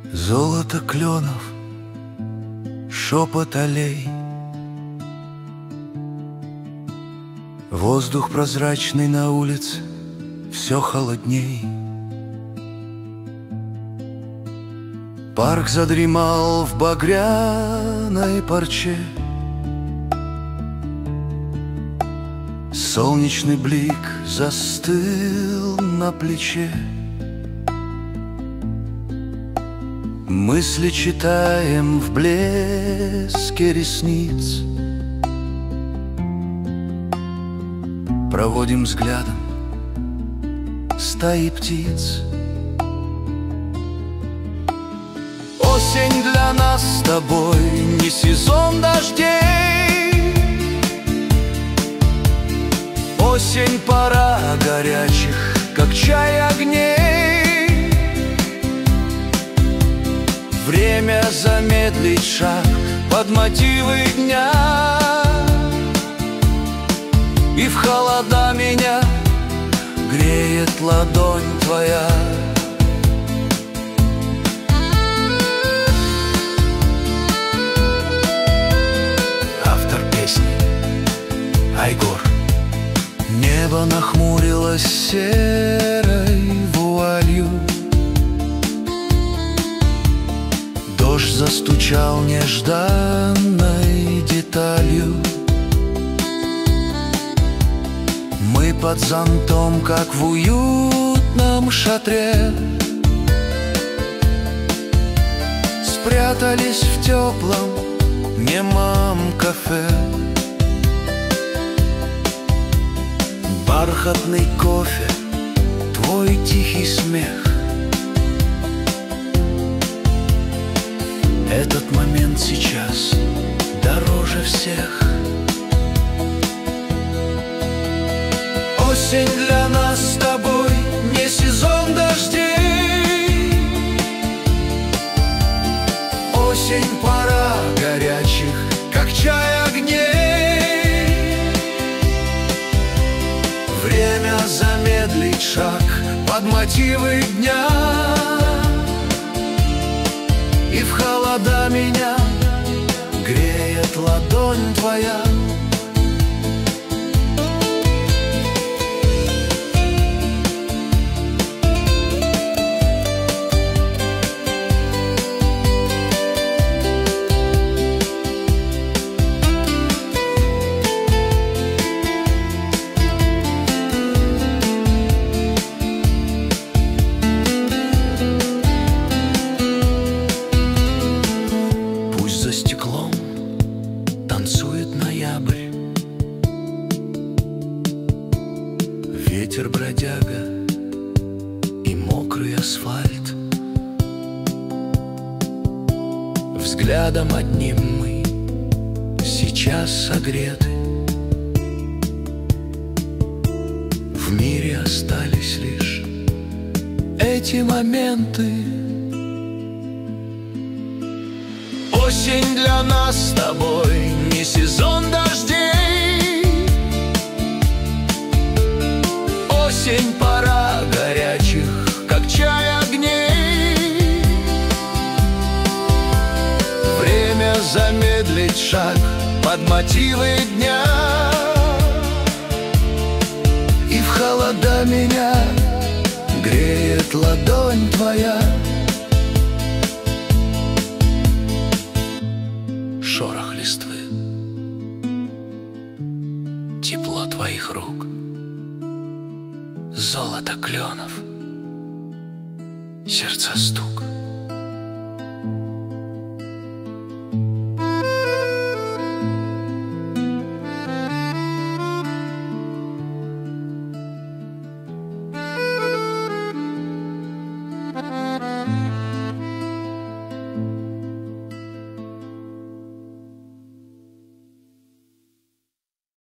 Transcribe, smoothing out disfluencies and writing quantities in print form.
Золото кленов, шепот аллей, воздух прозрачный на улице, все холодней. Парк задремал в багряной парче, солнечный блик застыл на плече. Мысли читаем в блеске ресниц, проводим взглядом стаи птиц. Осень для нас с тобой не сезон дождей, осень пора горячих, как чай огней. Время замедлить шаг под мотивы дня, и в холода меня греет ладонь твоя. Автор песни Айгор. Небо нахмурилось серой вуалью, дождь застучал нежданной деталью. Мы под зонтом, как в уютном шатре, спрятались в теплом немом кафе. Бархатный кофе, твой тихий смех, этот момент сейчас дороже всех. Осень для нас с тобой не сезон дождей, осень пора горячих, как чай огней. Время замедлить шаг под мотивы дня, и в холода меня греет ладонь твоя. За стеклом танцует ноябрь, ветер бродяга и мокрый асфальт. Взглядом одним мы сейчас согреты, в мире остались лишь эти моменты. Осень для нас с тобой не сезон дождей, осень пора горячих, как чай огней. Время замедлить шаг под мотивы дня, и в холода меня греет ладонь твоя. Шорох листвы, тепло твоих рук, золото кленов, сердца стук.